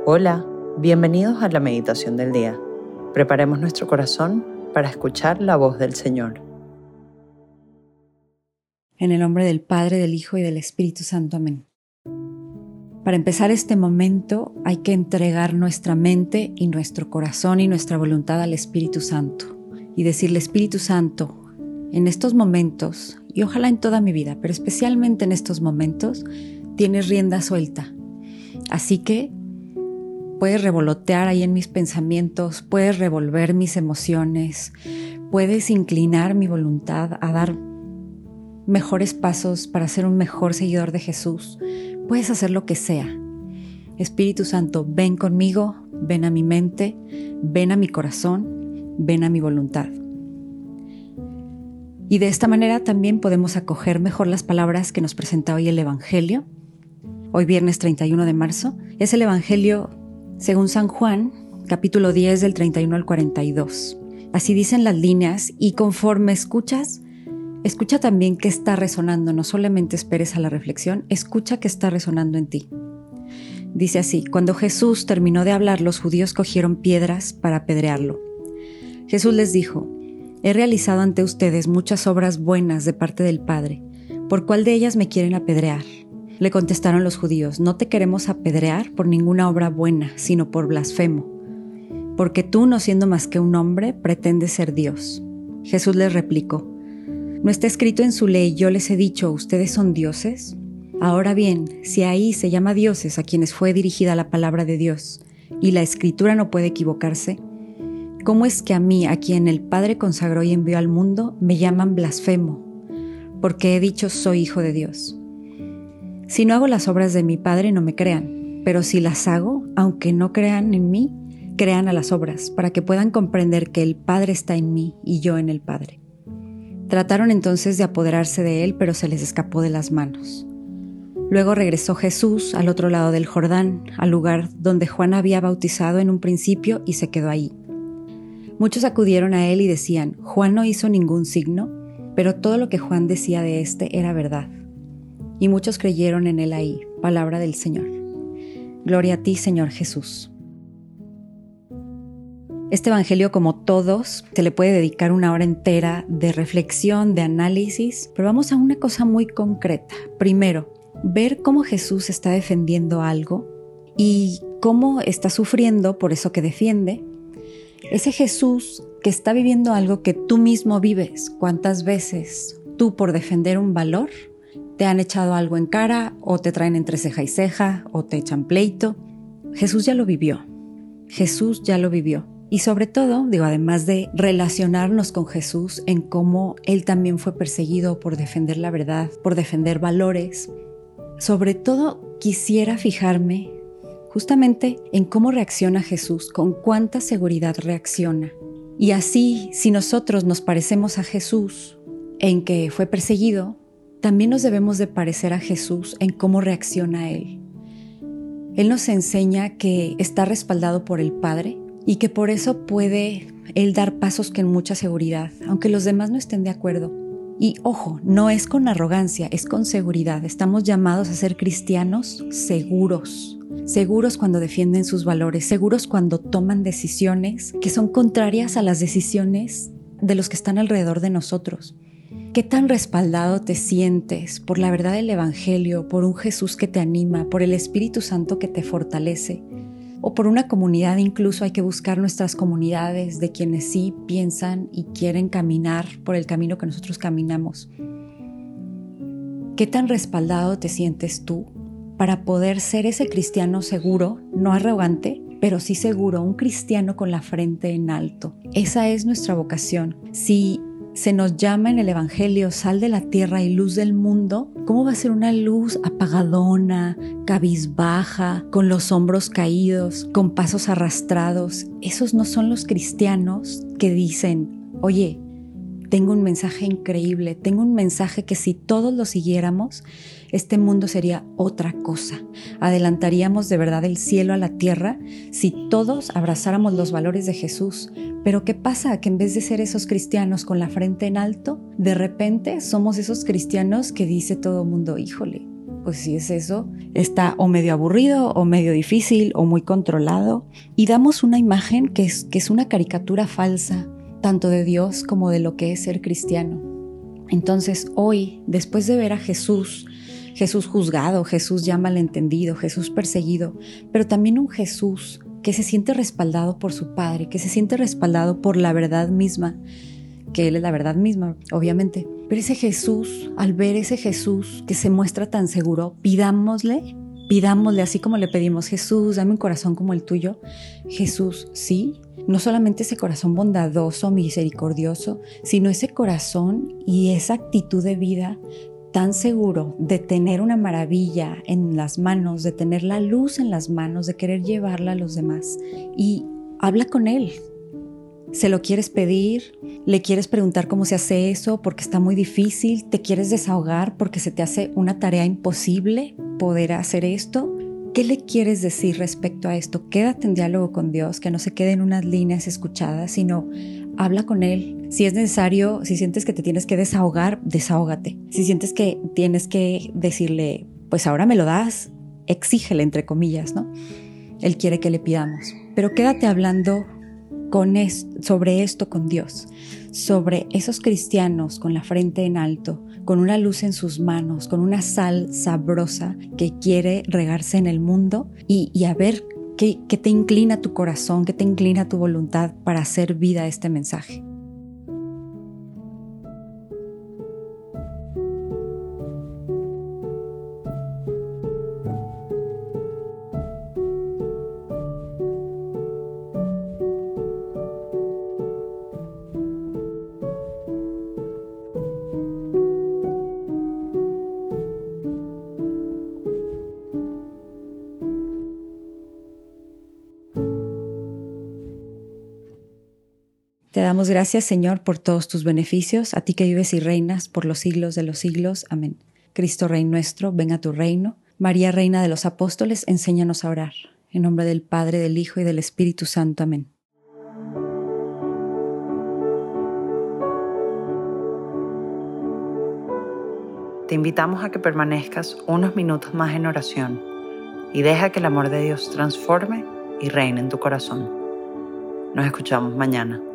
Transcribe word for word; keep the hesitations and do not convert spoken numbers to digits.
Hola, bienvenidos a la meditación del día. Preparemos nuestro corazón para escuchar la voz del Señor. En el nombre del Padre, del Hijo y del Espíritu Santo. Amén. Para empezar este momento hay que entregar nuestra mente y nuestro corazón y nuestra voluntad al Espíritu Santo y decirle: Espíritu Santo, en estos momentos, y ojalá en toda mi vida, pero especialmente en estos momentos, tienes rienda suelta. Así que puedes revolotear ahí en mis pensamientos, puedes revolver mis emociones, puedes inclinar mi voluntad a dar mejores pasos para ser un mejor seguidor de Jesús. Puedes hacer lo que sea. Espíritu Santo, ven conmigo, ven a mi mente, ven a mi corazón, ven a mi voluntad. Y de esta manera también podemos acoger mejor las palabras que nos presenta hoy el Evangelio. Hoy viernes treinta y uno de marzo es el Evangelio según San Juan, capítulo diez del treinta y uno al cuarenta y dos. Así dicen las líneas, y conforme escuchas, escucha también qué está resonando. No solamente esperes a la reflexión, escucha qué está resonando en ti. Dice así: cuando Jesús terminó de hablar, los judíos cogieron piedras para apedrearlo. Jesús les dijo: he realizado ante ustedes muchas obras buenas de parte del Padre. ¿Por cuál de ellas me quieren apedrear? Le contestaron los judíos: no te queremos apedrear por ninguna obra buena, sino por blasfemo, porque tú, no siendo más que un hombre, pretendes ser Dios. Jesús les replicó: ¿no está escrito en su ley, yo les he dicho, ustedes son dioses? Ahora bien, si ahí se llama dioses a quienes fue dirigida la palabra de Dios, y la Escritura no puede equivocarse, ¿cómo es que a mí, a quien el Padre consagró y envió al mundo, me llaman blasfemo? Porque he dicho, soy hijo de Dios. Si no hago las obras de mi Padre, no me crean, pero si las hago, aunque no crean en mí, crean a las obras, para que puedan comprender que el Padre está en mí y yo en el Padre. Trataron entonces de apoderarse de él, pero se les escapó de las manos. Luego regresó Jesús al otro lado del Jordán, al lugar donde Juan había bautizado en un principio, y se quedó ahí. Muchos acudieron a él y decían: Juan no hizo ningún signo, pero todo lo que Juan decía de éste era verdad. Y muchos creyeron en él ahí. Palabra del Señor. Gloria a ti, Señor Jesús. Este evangelio, como todos, se le puede dedicar una hora entera de reflexión, de análisis, pero vamos a una cosa muy concreta. Primero, ver cómo Jesús está defendiendo algo y cómo está sufriendo por eso que defiende. Ese Jesús que está viviendo algo que tú mismo vives. ¿Cuántas veces tú, por defender un valor, te han echado algo en cara, o te traen entre ceja y ceja, o te echan pleito? Jesús ya lo vivió. Jesús ya lo vivió. Y sobre todo, digo, además de relacionarnos con Jesús en cómo Él también fue perseguido por defender la verdad, por defender valores, sobre todo quisiera fijarme justamente en cómo reacciona Jesús, con cuánta seguridad reacciona. Y así, si nosotros nos parecemos a Jesús en que fue perseguido, también nos debemos de parecer a Jesús en cómo reacciona a Él. Él nos enseña que está respaldado por el Padre y que por eso puede Él dar pasos con mucha seguridad, aunque los demás no estén de acuerdo. Y ojo, no es con arrogancia, es con seguridad. Estamos llamados a ser cristianos seguros, seguros cuando defienden sus valores, seguros cuando toman decisiones que son contrarias a las decisiones de los que están alrededor de nosotros. ¿Qué tan respaldado te sientes por la verdad del Evangelio, por un Jesús que te anima, por el Espíritu Santo que te fortalece? O por una comunidad. Incluso hay que buscar nuestras comunidades de quienes sí piensan y quieren caminar por el camino que nosotros caminamos. ¿Qué tan respaldado te sientes tú para poder ser ese cristiano seguro, no arrogante, pero sí seguro, un cristiano con la frente en alto? Esa es nuestra vocación. Si se nos llama en el Evangelio sal de la tierra y luz del mundo, ¿cómo va a ser una luz apagadona, cabizbaja, con los hombros caídos, con pasos arrastrados? Esos no son los cristianos que dicen: oye, tengo un mensaje increíble, tengo un mensaje que si todos lo siguiéramos, este mundo sería otra cosa. Adelantaríamos de verdad el cielo a la tierra si todos abrazáramos los valores de Jesús. Pero ¿qué pasa? Que en vez de ser esos cristianos con la frente en alto, de repente somos esos cristianos que dice todo mundo: híjole, pues si es eso, está o medio aburrido o medio difícil o muy controlado, y damos una imagen que es, que es una caricatura falsa, tanto de Dios como de lo que es ser cristiano. Entonces hoy, después de ver a Jesús, Jesús juzgado, Jesús ya malentendido, Jesús perseguido, pero también un Jesús que se siente respaldado por su Padre, que se siente respaldado por la verdad misma, que Él es la verdad misma, obviamente. Pero ese Jesús, al ver ese Jesús que se muestra tan seguro, pidámosle, pidámosle así como le pedimos: Jesús, dame un corazón como el tuyo. Jesús, sí, no solamente ese corazón bondadoso, misericordioso, sino ese corazón y esa actitud de vida tan seguro de tener una maravilla en las manos, de tener la luz en las manos, de querer llevarla a los demás. Y habla con Él. ¿Se lo quieres pedir? ¿Le quieres preguntar cómo se hace eso porque está muy difícil? ¿Te quieres desahogar porque se te hace una tarea imposible poder hacer esto? ¿Qué le quieres decir respecto a esto? Quédate en diálogo con Dios, que no se quede en unas líneas escuchadas, sino habla con Él. Si es necesario, si sientes que te tienes que desahogar, desahógate. Si sientes que tienes que decirle, pues ahora me lo das, exígele, entre comillas, ¿no? Él quiere que le pidamos. Pero quédate hablando con esto, sobre esto con Dios, sobre esos cristianos con la frente en alto, con una luz en sus manos, con una sal sabrosa que quiere regarse en el mundo, y, y a ver qué, qué te inclina tu corazón, qué te inclina tu voluntad para hacer vida este mensaje. Te damos gracias, Señor, por todos tus beneficios, a ti que vives y reinas por los siglos de los siglos. Amén. Cristo Rey nuestro, venga tu reino. María, Reina de los Apóstoles, enséñanos a orar. En nombre del Padre, del Hijo y del Espíritu Santo. Amén. Te invitamos a que permanezcas unos minutos más en oración y deja que el amor de Dios transforme y reine en tu corazón. Nos escuchamos mañana.